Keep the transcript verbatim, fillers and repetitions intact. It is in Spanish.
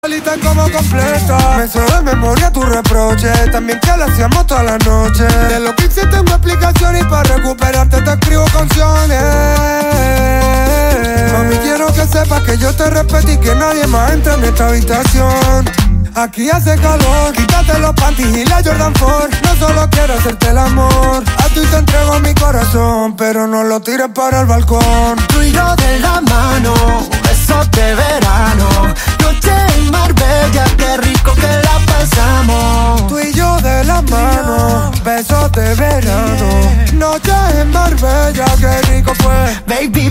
Lista como completa. Me sé de memoria tu reproche. También que lo hacíamos toda la noche. De lo que hice tengo explicación y para recuperarte te escribo canciones. Mami, quiero que sepas que yo te respeto y que nadie más entra en esta habitación. Aquí hace calor, quítate los panties y la Jordan cuatro. No solo quiero hacerte el amor, a ti te entrego mi corazón, pero no lo tires para el balcón. Tú y yo de la mano, besos de verano, noche en Marbella, qué rico que la pasamos. Tú y yo de la mano, besos de verano, noche en Marbella, qué rico fue. Baby,